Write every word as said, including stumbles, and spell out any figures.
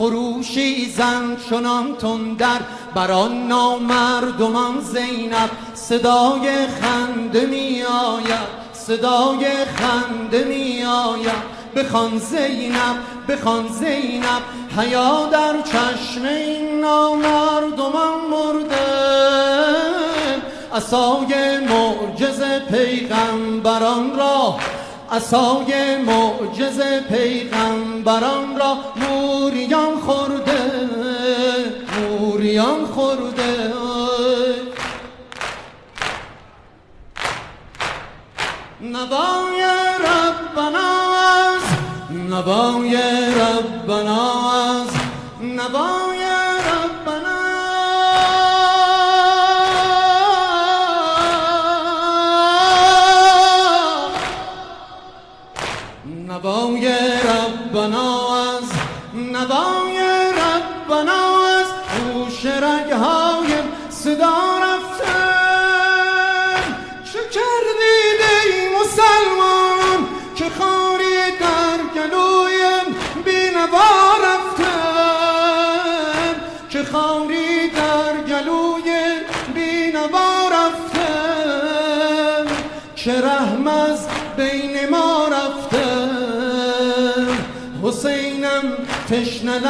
خروشی زن چنان تندر بران نامردمان زینب صدای خنده می آید صدای خنده می آید بخوان زینب بخوان زینب حیا در چشم این نامردمان مرده عصای معجزه پیغمبران را عصای معجزه پیغمبران را موریان خورده موریان خورده نوای ربنا از نوای ربنا از نوای ربنا نوای ربنا از نوای ربنا از گوش رگ‌های صدا رفتن چه کردید ای مسلمان که خاری در گلویم بینوا رفتن که خاری در گلوی بینوا رفتن که رحم از بین ما رفتن حسینم تشنه